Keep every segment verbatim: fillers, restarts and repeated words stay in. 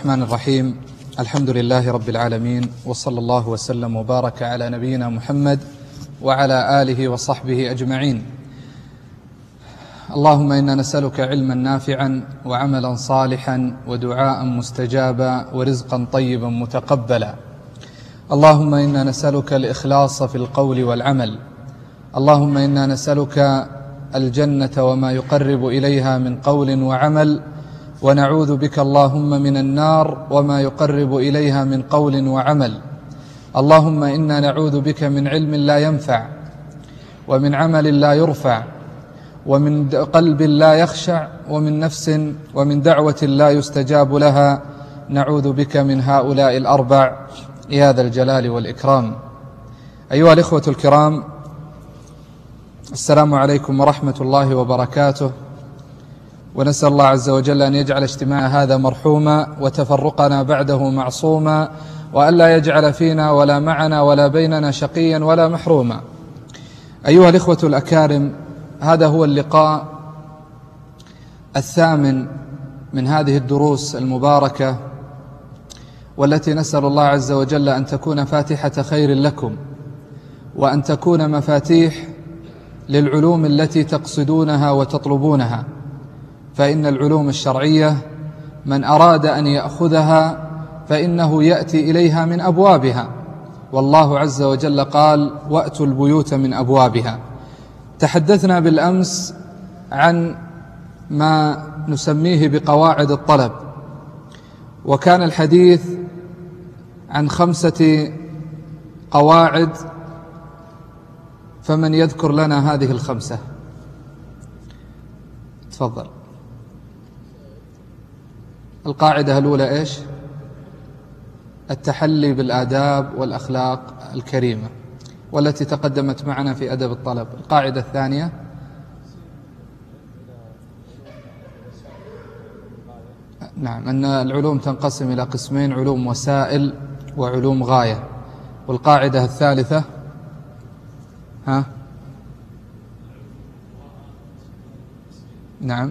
الرحمن الرحيم. الحمد لله رب العالمين، وصلى الله وسلم وبارك على نبينا محمد وعلى آله وصحبه أجمعين. اللهم إنا نسألك علما نافعا وعملا صالحا ودعاء مستجابا ورزقا طيبا متقبلا. اللهم إنا نسألك الإخلاص في القول والعمل. اللهم إنا نسألك الجنة وما يقرب إليها من قول وعمل، ونعوذ بك اللهم من النار وما يقرب إليها من قول وعمل. اللهم إنا نعوذ بك من علم لا ينفع، ومن عمل لا يرفع، ومن قلب لا يخشع، ومن نفس ومن دعوة لا يستجاب لها. نعوذ بك من هؤلاء الأربع يا ذا الجلال والإكرام. أيها الإخوة الكرام، السلام عليكم ورحمة الله وبركاته، ونسأل الله عز وجل أن يجعل اجتماع هذا مرحوما وتفرقنا بعده معصوما، وأن لا يجعل فينا ولا معنا ولا بيننا شقيا ولا محروما. أيها الإخوة الأكارم، هذا هو اللقاء الثامن من هذه الدروس المباركة، والتي نسأل الله عز وجل أن تكون فاتحة خير لكم، وأن تكون مفاتيح للعلوم التي تقصدونها وتطلبونها. فإن العلوم الشرعية من أراد أن يأخذها فإنه يأتي إليها من أبوابها، والله عز وجل قال: وأتوا البيوت من أبوابها. تحدثنا بالأمس عن ما نسميه بقواعد الطلب، وكان الحديث عن خمسة قواعد، فمن يذكر لنا هذه الخمسة؟ تفضل. القاعدة الأولى إيش؟ التحلي بالآداب والأخلاق الكريمة، والتي تقدمت معنا في أدب الطلب. القاعدة الثانية نعم أن العلوم تنقسم إلى قسمين: علوم وسائل وعلوم غاية. والقاعدة الثالثة ها نعم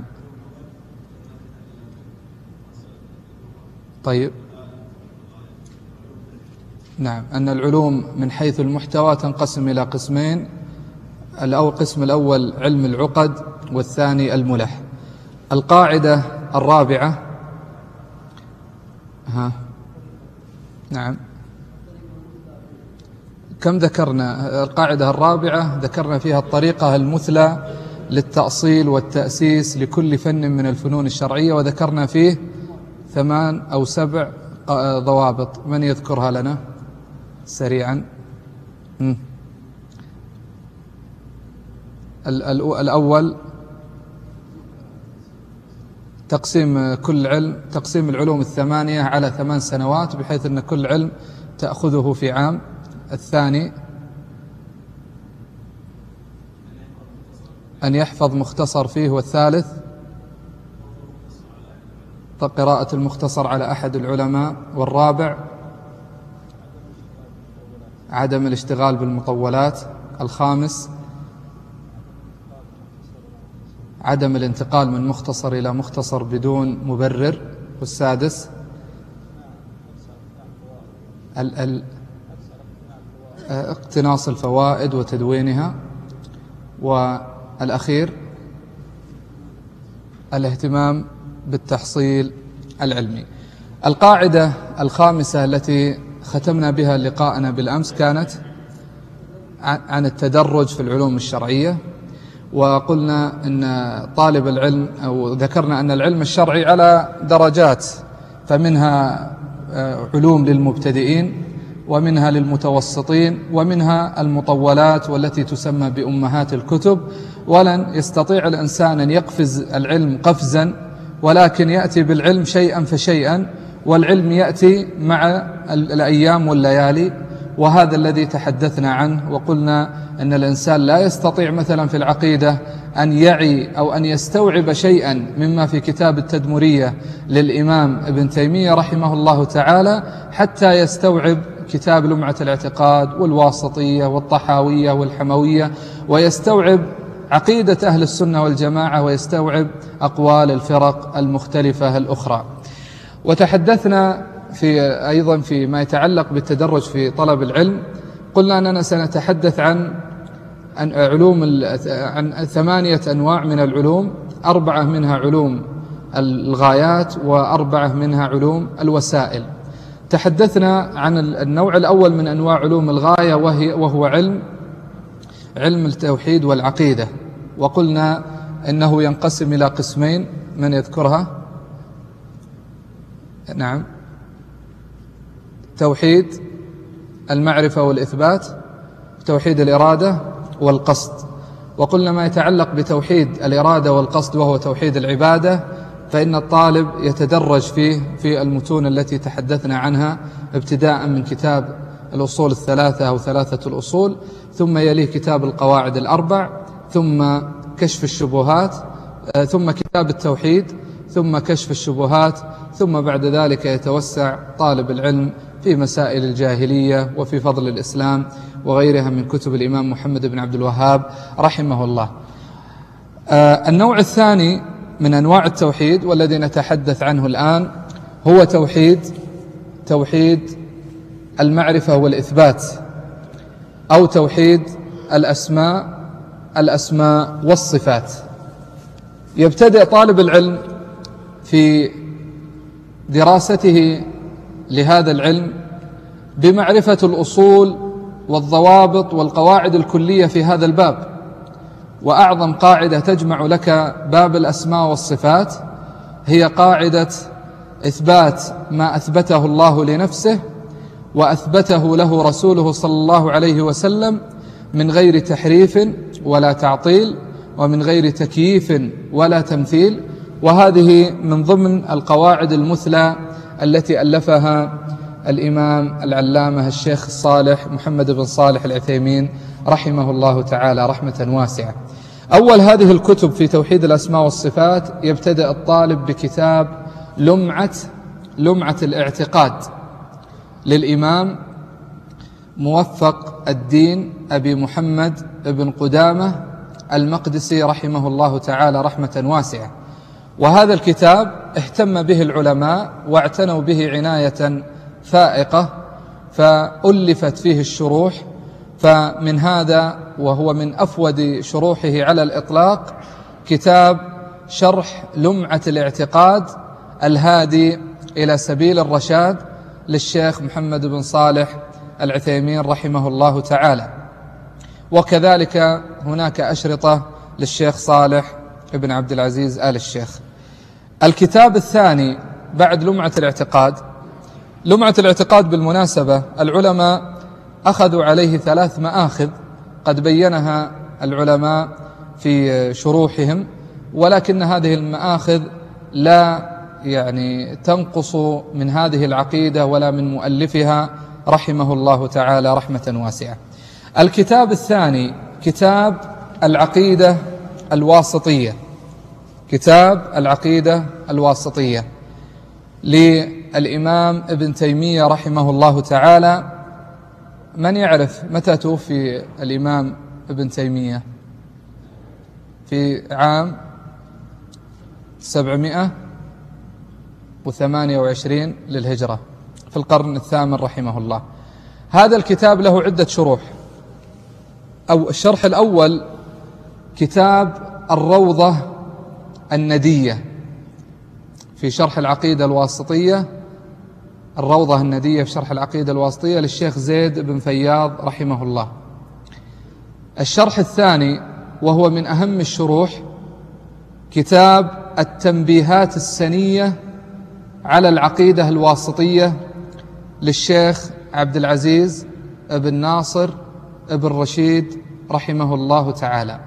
طيب نعم أن العلوم من حيث المحتوى تنقسم إلى قسمين: القسم الأول علم العقد، والثاني الملح. القاعدة الرابعة ها نعم كم ذكرنا؟ القاعدة الرابعة ذكرنا فيها الطريقة المثلى للتأصيل والتأسيس لكل فن من الفنون الشرعية، وذكرنا فيه ثمان أو سبع ضوابط. من يذكرها لنا سريعا؟ م. الأول تقسيم كل علم، تقسيم العلوم الثمانية على ثمان سنوات، بحيث أن كل علم تأخذه في عام. الثاني أن يحفظ مختصر فيه. والثالث قراءة المختصر على أحد العلماء. والرابع عدم الاشتغال بالمطولات. الخامس عدم الانتقال من مختصر إلى مختصر بدون مبرر. والسادس ال ال اقتناص الفوائد وتدوينها. والأخير الاهتمام بالتحصيل العلمي. القاعدة الخامسة التي ختمنا بها لقاءنا بالأمس كانت عن التدرج في العلوم الشرعية، وقلنا أن طالب العلم، أو ذكرنا أن العلم الشرعي على درجات، فمنها علوم للمبتدئين، ومنها للمتوسطين، ومنها المطولات والتي تسمى بأمهات الكتب. ولن يستطيع الإنسان أن يقفز العلم قفزا، ولكن يأتي بالعلم شيئا فشيئا، والعلم يأتي مع الأيام والليالي. وهذا الذي تحدثنا عنه، وقلنا أن الإنسان لا يستطيع مثلا في العقيدة أن يعي أو أن يستوعب شيئا مما في كتاب التدمرية للإمام ابن تيمية رحمه الله تعالى حتى يستوعب كتاب لمعة الاعتقاد والواسطية والطحاوية والحموية، ويستوعب عقيدة أهل السنة والجماعة، ويستوعب أقوال الفرق المختلفة الأخرى. وتحدثنا في أيضا فيما يتعلق بالتدرج في طلب العلم، قلنا أننا سنتحدث عن عن علوم عن ثمانية أنواع من العلوم، أربعة منها علوم الغايات وأربعة منها علوم الوسائل. تحدثنا عن النوع الأول من أنواع علوم الغاية وهي وهو علم علم التوحيد والعقيدة، وقلنا إنه ينقسم إلى قسمين، من يذكرها؟ نعم، توحيد المعرفة والإثبات، توحيد الإرادة والقصد. وقلنا ما يتعلق بتوحيد الإرادة والقصد وهو توحيد العبادة فإن الطالب يتدرج فيه في المتون التي تحدثنا عنها، ابتداء من كتاب الأصول الثلاثة أو ثلاثة الأصول، ثم يليه كتاب القواعد الأربع، ثم كشف الشبهات، ثم كتاب التوحيد، ثم كشف الشبهات، ثم بعد ذلك يتوسع طالب العلم في مسائل الجاهلية وفي فضل الإسلام وغيرها من كتب الإمام محمد بن عبد الوهاب رحمه الله. النوع الثاني من أنواع التوحيد والذي نتحدث عنه الآن هو توحيد توحيد المعرفة والإثبات، أو توحيد الأسماء الأسماء والصفات. يبتدئ طالب العلم في دراسته لهذا العلم بمعرفة الأصول والضوابط والقواعد الكلية في هذا الباب، وأعظم قاعدة تجمع لك باب الأسماء والصفات هي قاعدة إثبات ما أثبته الله لنفسه وأثبته له رسوله صلى الله عليه وسلم من غير تحريف ولا تعطيل ومن غير تكييف ولا تمثيل. وهذه من ضمن القواعد المثلى التي ألفها الإمام العلامة الشيخ الصالح محمد بن صالح العثيمين رحمه الله تعالى رحمة واسعة. أول هذه الكتب في توحيد الأسماء والصفات يبتدأ الطالب بكتاب لمعة لمعة الاعتقاد للإمام موفق الدين أبي محمد بن قدامة المقدسي رحمه الله تعالى رحمة واسعة. وهذا الكتاب اهتم به العلماء واعتنوا به عناية فائقة، فألفت فيه الشروح، فمن هذا وهو من أفود شروحه على الإطلاق كتاب شرح لمعة الاعتقاد الهادي إلى سبيل الرشاد للشيخ محمد بن صالح العثيمين رحمه الله تعالى. وكذلك هناك أشرطة للشيخ صالح ابن عبد العزيز آل الشيخ. الكتاب الثاني بعد لمعة الاعتقاد، لمعة الاعتقاد بالمناسبة العلماء أخذوا عليه ثلاث مآخذ قد بينها العلماء في شروحهم، ولكن هذه المآخذ لا يعني تنقص من هذه العقيدة ولا من مؤلفها رحمه الله تعالى رحمة واسعة. الكتاب الثاني كتاب العقيدة الواسطية، كتاب العقيدة الواسطية للإمام ابن تيمية رحمه الله تعالى. من يعرف متى توفي الإمام ابن تيمية؟ في عام سبعمائة وثمانية وعشرين للهجرة في القرن الثامن رحمه الله. هذا الكتاب له عدة شروح. أو الشرح الأول كتاب الروضة الندية في شرح العقيدة الواسطية، الروضة الندية في شرح العقيدة الواسطية للشيخ زيد بن فياض رحمه الله. الشرح الثاني وهو من أهم الشروح كتاب التنبيهات السنية على العقيدة الواسطية للشيخ عبد العزيز بن ناصر بن رشيد رحمه الله تعالى.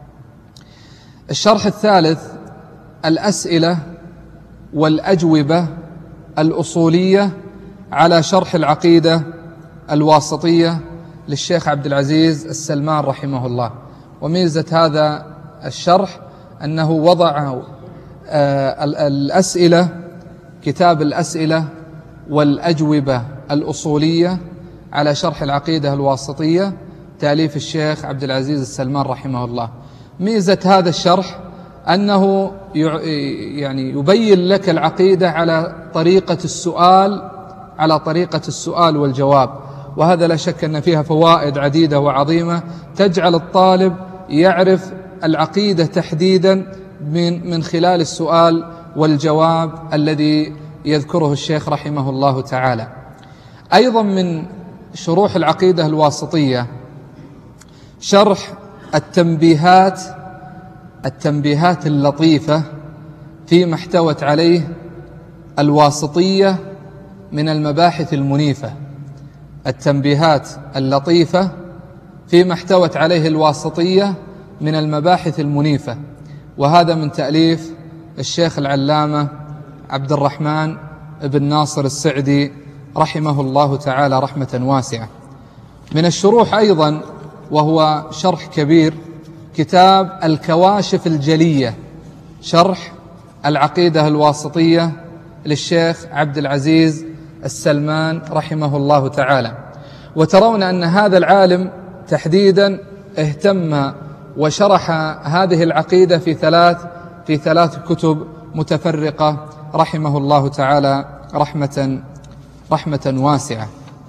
الشرح الثالث الأسئلة والأجوبة الأصولية على شرح العقيدة الواسطية للشيخ عبد العزيز السلمان رحمه الله. وميزة هذا الشرح أنه وضع الأسئلة، كتاب الأسئلة والأجوبة الأصولية على شرح العقيدة الواسطية تأليف الشيخ عبد العزيز السلمان رحمه الله. ميزة هذا الشرح أنه يعني يبين لك العقيدة على طريقة السؤال على طريقة السؤال والجواب، وهذا لا شك أن فيها فوائد عديدة وعظيمة تجعل الطالب يعرف العقيدة تحديدا من من خلال السؤال والجواب الذي يذكره الشيخ رحمه الله تعالى. أيضا من شروح العقيدة الواسطية شرح التنبيهات التنبيهات اللطيفة فيما احتوت عليه الواسطية من المباحث المنيفة. التنبيهات اللطيفة فيما احتوت عليه الواسطية من المباحث المنيفة، وهذا من تأليف الشيخ العلامة عبد الرحمن بن ناصر السعدي رحمه الله تعالى رحمة واسعة. من الشروح أيضا وهو شرح كبير كتاب الكواشف الجلية، شرح العقيدة الواسطية للشيخ عبد العزيز السلمان رحمه الله تعالى. وترون أن هذا العالم تحديدا اهتم وشرح هذه العقيدة في ثلاث في ثلاث كتب متفرقة رحمه الله تعالى رحمة رحمة واسعة.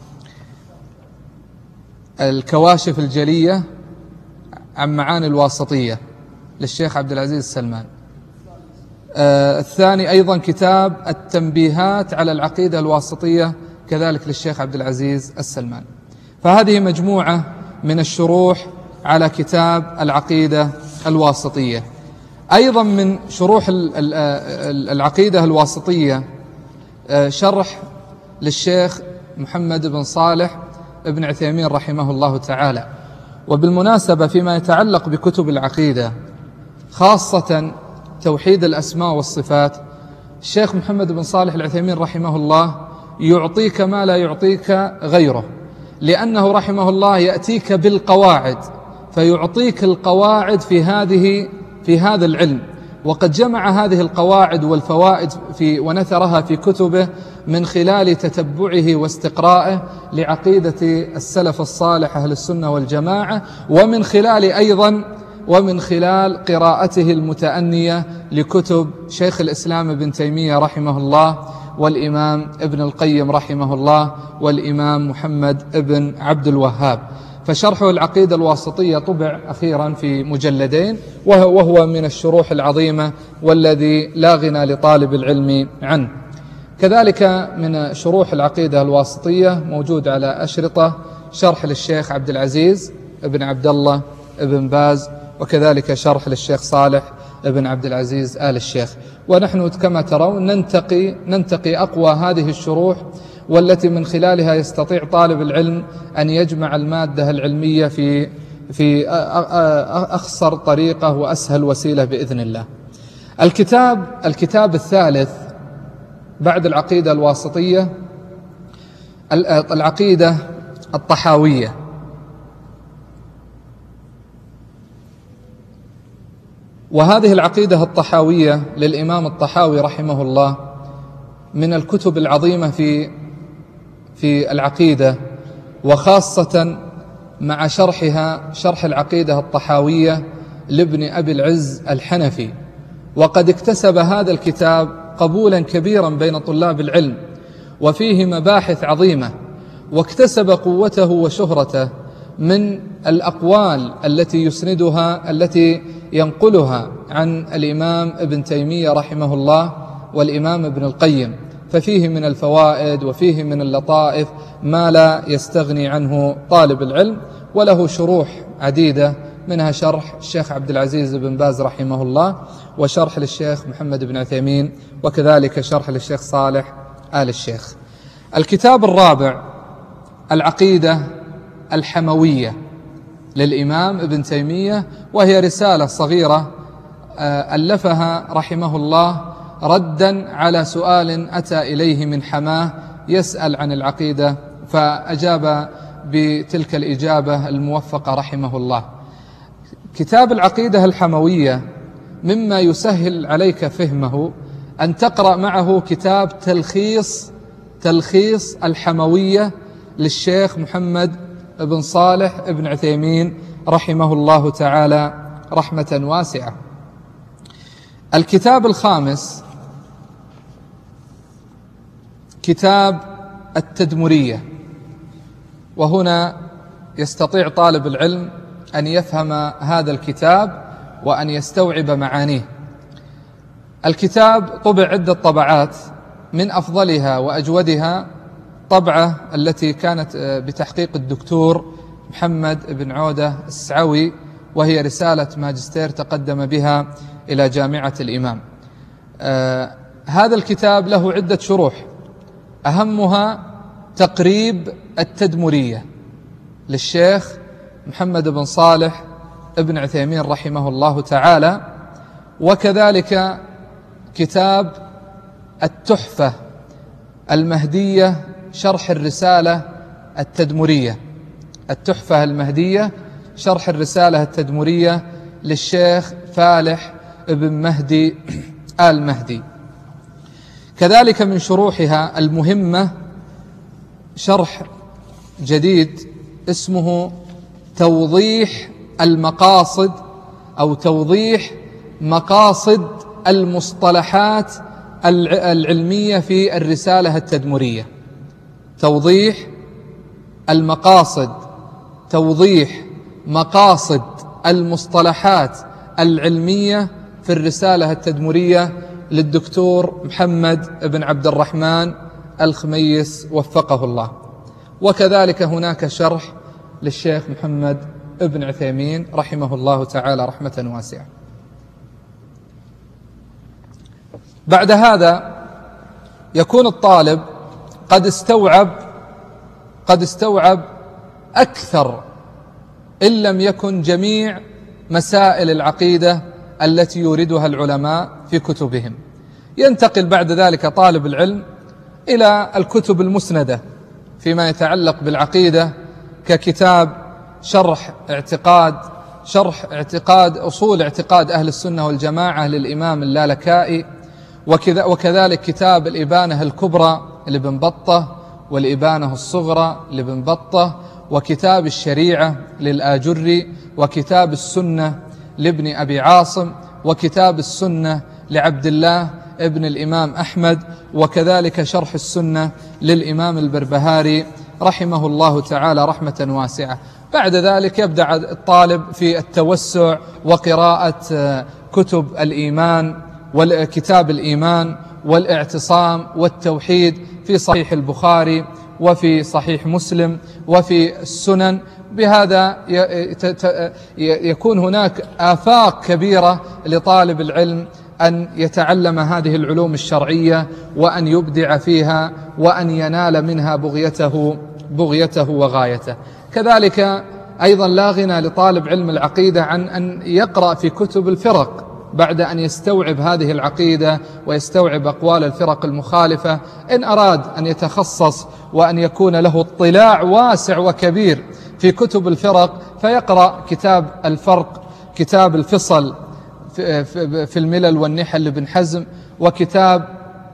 الكواشف الجلية عن معاني الواسطية للشيخ عبد العزيز السلمان. آه الثاني أيضا كتاب التنبيهات على العقيدة الواسطية كذلك للشيخ عبد العزيز السلمان. فهذه مجموعة من الشروح على كتاب العقيدة الواسطية. أيضا من شروح العقيدة الواسطية شرح للشيخ محمد بن صالح ابن عثيمين رحمه الله تعالى. وبالمناسبة فيما يتعلق بكتب العقيدة خاصة توحيد الأسماء والصفات، الشيخ محمد بن صالح العثيمين رحمه الله يعطيك ما لا يعطيك غيره، لأنه رحمه الله يأتيك بالقواعد، فيعطيك القواعد في هذه في هذا العلم، وقد جمع هذه القواعد والفوائد في ونثرها في كتبه من خلال تتبعه واستقرائه لعقيدة السلف الصالح أهل السنة والجماعة، ومن خلال أيضا ومن خلال قراءته المتأنية لكتب شيخ الإسلام ابن تيمية رحمه الله والإمام ابن القيم رحمه الله والإمام محمد ابن عبد الوهاب. فشرحه العقيدة الواسطية طبع أخيرا في مجلدين، وهو من الشروح العظيمة والذي لا غنى لطالب العلم عنه. كذلك من شروح العقيدة الواسطية موجود على أشرطة شرح للشيخ عبد العزيز ابن عبد الله ابن باز، وكذلك شرح للشيخ صالح ابن عبد العزيز آل الشيخ. ونحن كما ترون ننتقي ننتقي أقوى هذه الشروح والتي من خلالها يستطيع طالب العلم أن يجمع المادة العلمية في في أخصر طريقة وأسهل وسيلة بإذن الله. الكتاب الكتاب الثالث بعد العقيدة الواسطية العقيدة الطحاوية. وهذه العقيدة الطحاوية للإمام الطحاوي رحمه الله من الكتب العظيمة في في العقيدة، وخاصة مع شرحها شرح العقيدة الطحاوية لابن أبي العز الحنفي. وقد اكتسب هذا الكتاب قبولا كبيرا بين طلاب العلم، وفيه مباحث عظيمة، واكتسب قوته وشهرته من الأقوال التي يسندها التي ينقلها عن الإمام ابن تيمية رحمه الله والإمام ابن القيم، ففيه من الفوائد وفيه من اللطائف ما لا يستغني عنه طالب العلم. وله شروح عديدة، منها شرح الشيخ عبد العزيز بن باز رحمه الله، وشرح للشيخ محمد بن عثيمين، وكذلك شرح للشيخ صالح آل الشيخ. الكتاب الرابع العقيدة الحموية للإمام ابن تيمية، وهي رسالة صغيرة ألفها رحمه الله ردا على سؤال أتى إليه من حماه يسأل عن العقيدة، فأجاب بتلك الإجابة الموفقة رحمه الله. كتاب العقيدة الحموية مما يسهل عليك فهمه أن تقرأ معه كتاب تلخيص تلخيص الحموية للشيخ محمد بن صالح بن عثيمين رحمه الله تعالى رحمة واسعة. الكتاب الخامس كتاب التدمرية، وهنا يستطيع طالب العلم أن يفهم هذا الكتاب وأن يستوعب معانيه. الكتاب طبع عدة طبعات، من أفضلها وأجودها طبعة التي كانت بتحقيق الدكتور محمد بن عودة السعوي، وهي رسالة ماجستير تقدم بها إلى جامعة الإمام. آه هذا الكتاب له عدة شروح، أهمها تقريب التدمرية للشيخ محمد بن صالح ابن عثيمين رحمه الله تعالى، وكذلك كتاب التحفة المهدية شرح الرسالة التدمرية، التحفة المهدية شرح الرسالة التدمرية للشيخ فالح ابن مهدي آل مهدي. كذلك من شروحها المهمة شرح جديد اسمه توضيح المقاصد أو توضيح مقاصد المصطلحات العلمية في الرسالة التدمرية. توضيح المقاصد، توضيح مقاصد المصطلحات العلمية في الرسالة التدمرية للدكتور محمد بن عبد الرحمن الخميس وفقه الله. وكذلك هناك شرح للشيخ محمد بن عثيمين رحمه الله تعالى رحمة واسعة. بعد هذا يكون الطالب قد استوعب قد استوعب أكثر إن لم يكن جميع مسائل العقيدة التي يوردها العلماء في كتبهم. ينتقل بعد ذلك طالب العلم إلى الكتب المسندة فيما يتعلق بالعقيدة، ككتاب شرح اعتقاد شرح اعتقاد أصول اعتقاد أهل السنة والجماعة للإمام اللالكائي، وكذلك كتاب الإبانة الكبرى لابن بطة والإبانة الصغرى لابن بطة، وكتاب الشريعة للآجري، وكتاب السنة لابن أبي عاصم، وكتاب السنة لعبد الله ابن الإمام أحمد، وكذلك شرح السنة للإمام البربهاري رحمه الله تعالى رحمة واسعة. بعد ذلك يبدأ الطالب في التوسع وقراءة كتب الإيمان والكتاب الإيمان والاعتصام والتوحيد في صحيح البخاري وفي صحيح مسلم وفي السنن. بهذا يكون هناك آفاق كبيرة لطالب العلم أن يتعلم هذه العلوم الشرعية وأن يبدع فيها وأن ينال منها بغيته بغيته وغايته. كذلك أيضا لا غنى لطالب علم العقيدة عن أن يقرأ في كتب الفرق بعد أن يستوعب هذه العقيدة ويستوعب أقوال الفرق المخالفة. إن أراد أن يتخصص وأن يكون له اطلاع واسع وكبير في كتب الفرق فيقرأ كتاب الفرق، كتاب الفصل في الملل والنحل لابن حزم، وكتاب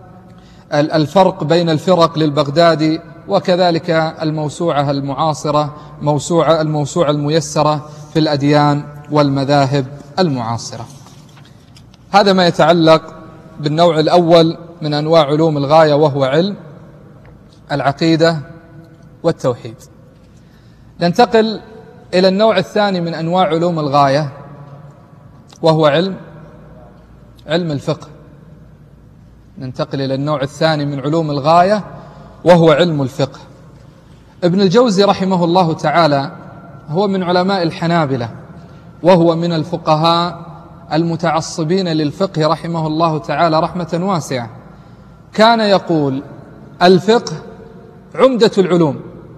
الفرق بين الفرق للبغدادي، وكذلك الموسوعة المعاصرة موسوعة الموسوعة الميسرة في الأديان والمذاهب المعاصرة. هذا ما يتعلق بالنوع الأول من أنواع علوم الغاية، وهو علم العقيدة والتوحيد. ننتقل إلى النوع الثاني من أنواع علوم الغاية، وهو علم علم الفقه. ننتقل إلى النوع الثاني من علوم الغاية، وهو علم الفقه. ابن الجوزي رحمه الله تعالى هو من علماء الحنابلة، وهو من الفقهاء المتعصبين للفقه رحمه الله تعالى رحمة واسعة. كان يقول: الفقه عمدة العلوم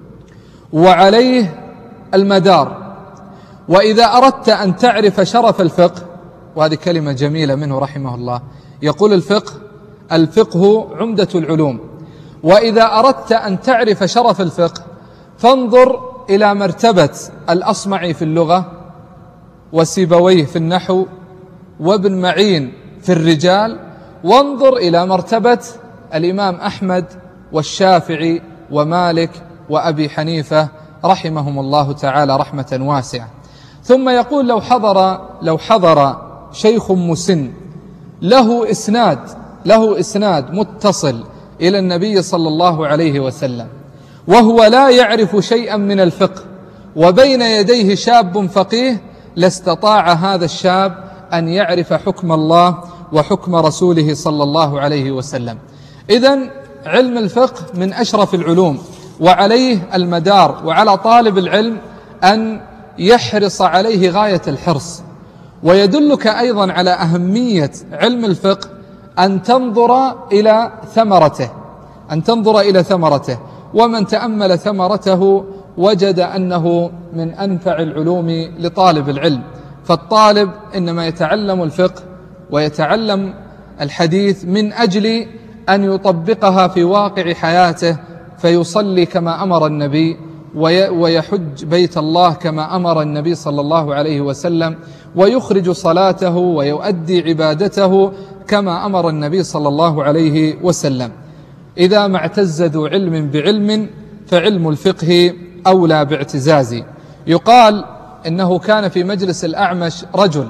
وعليه المدار، وإذا أردت أن تعرف شرف الفقه، وهذه كلمة جميلة منه رحمه الله، يقول الفقه الفقه عمدة العلوم، وإذا أردت أن تعرف شرف الفقه فانظر إلى مرتبة الأصمعي في اللغة، وسيبويه في النحو، وابن معين في الرجال، وانظر إلى مرتبة الإمام أحمد والشافعي ومالك وأبي حنيفة رحمهم الله تعالى رحمة واسعة. ثم يقول: لو حضر لو حضر شيخ مسن له إسناد له إسناد متصل إلى النبي صلى الله عليه وسلم، وهو لا يعرف شيئا من الفقه، وبين يديه شاب فقيه، لاستطاع هذا الشاب أن يعرف حكم الله وحكم رسوله صلى الله عليه وسلم. إذن علم الفقه من أشرف العلوم، وعليه المدار، وعلى طالب العلم أن يحرص عليه غاية الحرص. ويدلك أيضا على أهمية علم الفقه أن تنظر إلى ثمرته أن تنظر إلى ثمرته ومن تأمل ثمرته وجد أنه من أنفع العلوم لطالب العلم. فالطالب إنما يتعلم الفقه ويتعلم الحديث من أجل أن يطبقها في واقع حياته، فيصلي كما أمر النبي، ويحج بيت الله كما أمر النبي صلى الله عليه وسلم، ويخرج صلاته ويؤدي عبادته كما أمر النبي صلى الله عليه وسلم. إذا ما اعتز ذو علم بعلم فعلم الفقه أولى باعتزازي. يقال إنه كان في مجلس الأعمش رجل،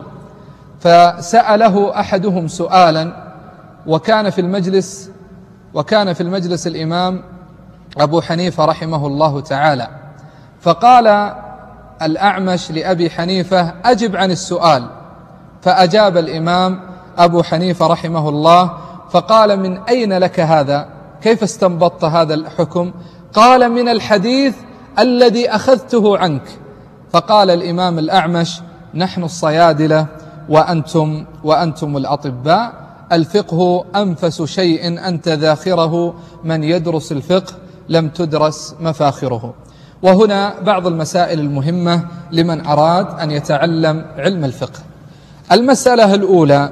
فسأله أحدهم سؤالا، وكان في المجلس وكان في المجلس الإمام أبو حنيفة رحمه الله تعالى، فقال الأعمش لأبي حنيفة: أجب عن السؤال. فأجاب الإمام أبو حنيفة رحمه الله فقال: من أين لك هذا؟ كيف استنبطت هذا الحكم؟ قال: من الحديث الذي أخذته عنك. فقال الإمام الأعمش: نحن الصيادلة وأنتم, وأنتم الأطباء، الفقه أنفس شيء أنت ذاخره، من يدرس الفقه لم تدرس مفاخره. وهنا بعض المسائل المهمة لمن أراد أن يتعلم علم الفقه. المسألة الأولى: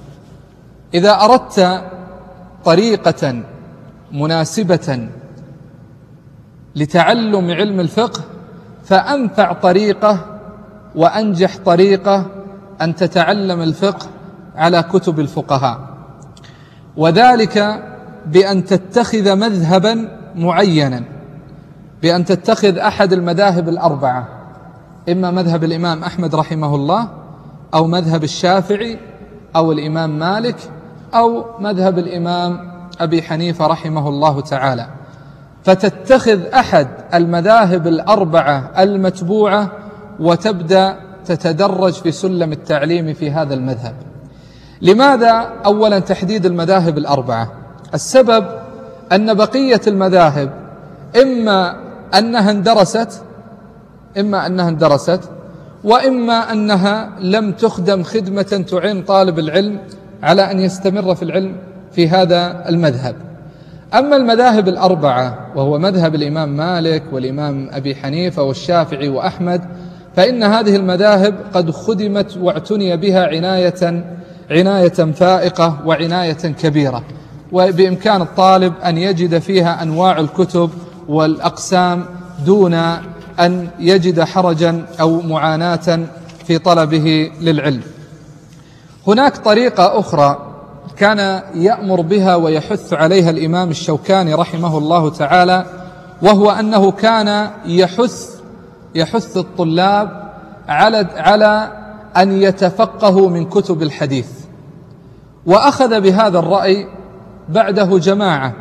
إذا أردت طريقة مناسبة لتعلم علم الفقه، فأنفع طريقة وأنجح طريقة أن تتعلم الفقه على كتب الفقهاء، وذلك بأن تتخذ مذهبا معينا، بأن تتخذ أحد المذاهب الأربعة، إما مذهب الإمام أحمد رحمه الله، أو مذهب الشافعي، أو الإمام مالك، أو مذهب الإمام أبي حنيفة رحمه الله تعالى، فتتخذ أحد المذاهب الأربعة المتبوعة وتبدأ تتدرج في سلم التعليم في هذا المذهب. لماذا أولا تحديد المذاهب الأربعة؟ السبب أن بقية المذاهب إما أنها اندرست إما أنها اندرست وإما أنها لم تخدم خدمة تعين طالب العلم على أن يستمر في العلم في هذا المذهب. أما المذاهب الأربعة، وهو مذهب الإمام مالك والإمام أبي حنيفة والشافعي وأحمد، فإن هذه المذاهب قد خدمت واعتني بها عناية عناية فائقة وعناية كبيرة، وبإمكان الطالب أن يجد فيها أنواع الكتب والأقسام دون أن يجد حرجا أو معاناة في طلبه للعلم. هناك طريقة أخرى كان يأمر بها ويحث عليها الإمام الشوكاني رحمه الله تعالى، وهو أنه كان يحث يحث الطلاب على على أن يتفقهوا من كتب الحديث، وأخذ بهذا الرأي بعده جماعة،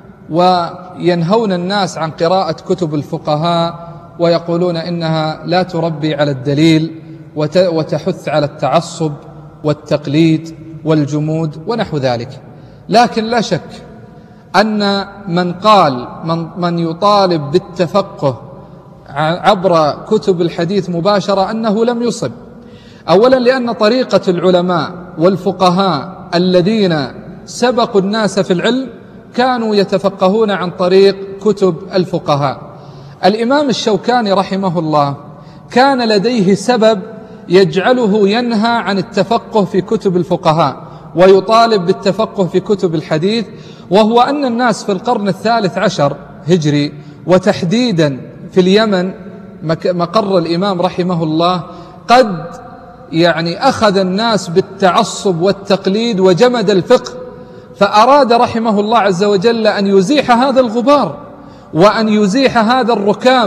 وينهون الناس عن قراءة كتب الفقهاء، ويقولون إنها لا تربي على الدليل وتحث على التعصب والتقليد والجمود ونحو ذلك. لكن لا شك أن من قال من, من يطالب بالتفقه عبر كتب الحديث مباشرة أنه لم يصب. أولا لأن طريقة العلماء والفقهاء الذين سبقوا الناس في العلم كانوا يتفقهون عن طريق كتب الفقهاء. الإمام الشوكاني رحمه الله كان لديه سبب يجعله ينهى عن التفقه في كتب الفقهاء ويطالب بالتفقه في كتب الحديث، وهو أن الناس في القرن الثالث عشر هجري، وتحديدا في اليمن مقر الإمام رحمه الله، قد يعني أخذ الناس بالتعصب والتقليد وجمد الفقه، فأراد رحمه الله عز وجل أن يزيح هذا الغبار وأن يزيح هذا الركام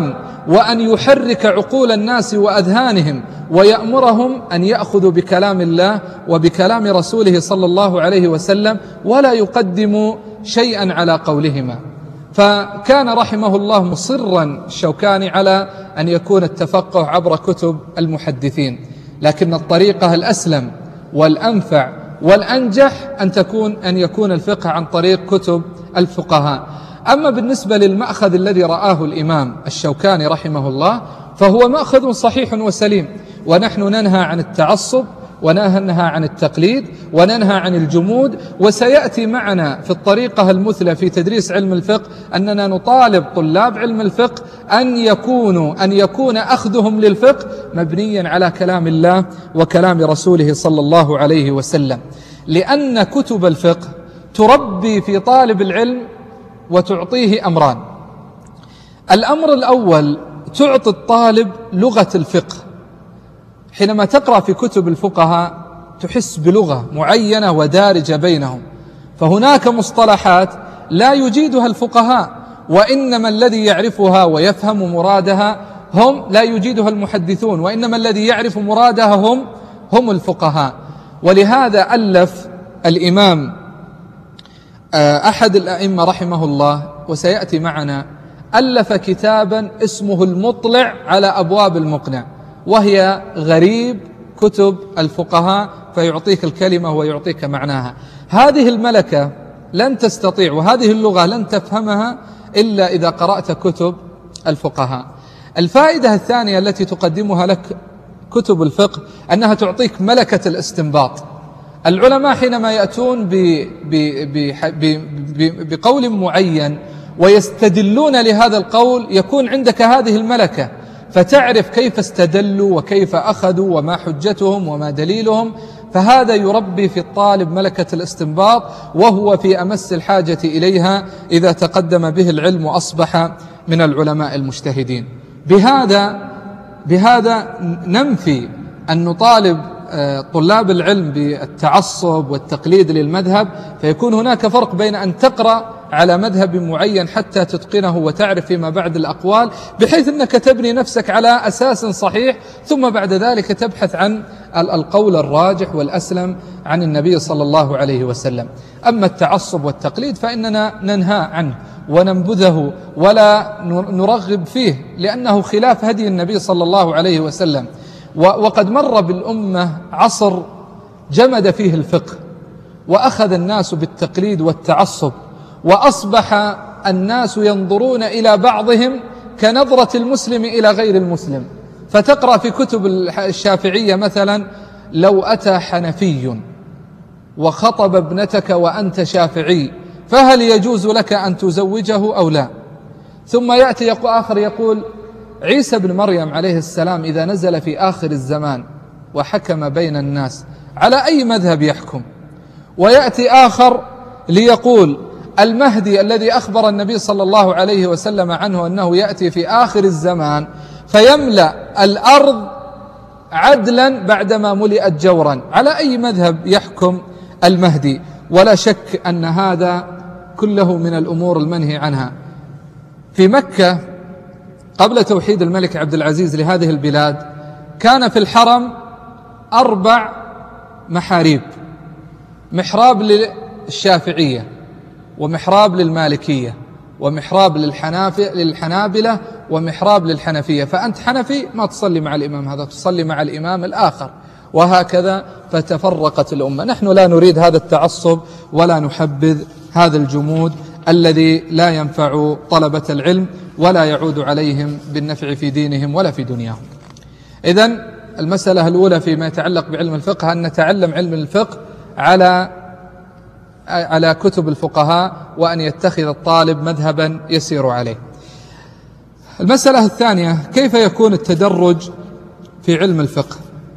وأن يحرك عقول الناس وأذهانهم ويأمرهم أن يأخذوا بكلام الله وبكلام رسوله صلى الله عليه وسلم ولا يقدموا شيئا على قولهما. فكان رحمه الله مصرا الشوكاني على أن يكون التفقه عبر كتب المحدثين، لكن الطريقة الأسلم والأنفع والأنجح أن تكون أن يكون الفقه عن طريق كتب الفقهاء. أما بالنسبة للمأخذ الذي رآه الإمام الشوكاني رحمه الله فهو مأخذ صحيح وسليم، ونحن ننهى عن التعصب وننهى عن التقليد وننهى عن الجمود. وسيأتي معنا في الطريقة المثلى في تدريس علم الفقه أننا نطالب طلاب علم الفقه أن يكونوا أن يكون أخذهم للفقه مبنيا على كلام الله وكلام رسوله صلى الله عليه وسلم، لأن كتب الفقه تربي في طالب العلم وتعطيه أمران. الأمر الأول تعطي الطالب لغة الفقه. حينما تقرأ في كتب الفقهاء تحس بلغة معينة ودارجة بينهم، فهناك مصطلحات لا يجيدها الفقهاء، وإنما الذي يعرفها ويفهم مرادها هم لا يجيدها المحدثون، وإنما الذي يعرف مرادها هم هم الفقهاء. ولهذا ألف الإمام أحد الأئمة رحمه الله وسيأتي معنا ألف كتابا اسمه المطلع على أبواب المقنع، وهي غريب كتب الفقهاء، فيعطيك الكلمة ويعطيك معناها. هذه الملكة لن تستطيع وهذه اللغة لن تفهمها إلا إذا قرأت كتب الفقهاء. الفائدة الثانية التي تقدمها لك كتب الفقه أنها تعطيك ملكة الاستنباط. العلماء حينما يأتون بقول معين ويستدلون لهذا القول يكون عندك هذه الملكة، فتعرف كيف استدلوا وكيف أخذوا وما حجتهم وما دليلهم. فهذا يربي في الطالب ملكة الاستنباط، وهو في أمس الحاجة إليها إذا تقدم به العلم وأصبح من العلماء المجتهدين. بهذا بهذا ننفي أن نطالب طلاب العلم بالتعصب والتقليد للمذهب، فيكون هناك فرق بين أن تقرأ على مذهب معين حتى تتقنه وتعرف فيما بعد الأقوال بحيث أنك تبني نفسك على أساس صحيح، ثم بعد ذلك تبحث عن القول الراجح والأسلم عن النبي صلى الله عليه وسلم. أما التعصب والتقليد فإننا ننهى عنه وننبذه ولا نرغب فيه، لأنه خلاف هدي النبي صلى الله عليه وسلم. وقد مر بالأمة عصر جمد فيه الفقه وأخذ الناس بالتقليد والتعصب، وأصبح الناس ينظرون إلى بعضهم كنظرة المسلم إلى غير المسلم. فتقرأ في كتب الشافعية مثلا: لو أتى حنفي وخطب ابنتك وأنت شافعي فهل يجوز لك أن تزوجه أو لا؟ ثم يأتي آخر يقول: عيسى بن مريم عليه السلام إذا نزل في آخر الزمان وحكم بين الناس على أي مذهب يحكم؟ ويأتي آخر ليقول: المهدي الذي أخبر النبي صلى الله عليه وسلم عنه أنه يأتي في آخر الزمان فيملأ الأرض عدلا بعدما ملئت جورا، على أي مذهب يحكم المهدي؟ ولا شك أن هذا كله من الأمور المنهي عنها. في مكة قبل توحيد الملك عبد العزيز لهذه البلاد كان في الحرم أربع محاريب: محراب للشافعية، ومحراب للمالكية، ومحراب للحنابلة، ومحراب للحنفية. فأنت حنفي ما تصلي مع الإمام هذا، تصلي مع الإمام الآخر، وهكذا فتفرقت الأمة. نحن لا نريد هذا التعصب ولا نحبذ هذا الجمود الذي لا ينفع طلبة العلم ولا يعود عليهم بالنفع في دينهم ولا في دنياهم. إذن المسألة الأولى فيما يتعلق بعلم الفقه أن نتعلم علم الفقه على على كتب الفقهاء، وأن يتخذ الطالب مذهبا يسير عليه. المسألة الثانية: كيف يكون التدرج في علم الفقه؟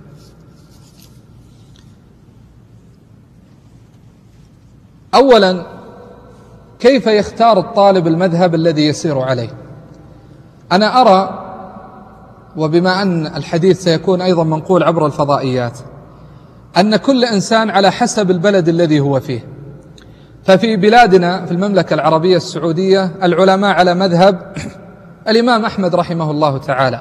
أولا، كيف يختار الطالب المذهب الذي يسير عليه؟ أنا أرى، وبما أن الحديث سيكون أيضا منقول عبر الفضائيات، أن كل إنسان على حسب البلد الذي هو فيه. ففي بلادنا في المملكة العربية السعودية العلماء على مذهب الإمام أحمد رحمه الله تعالى.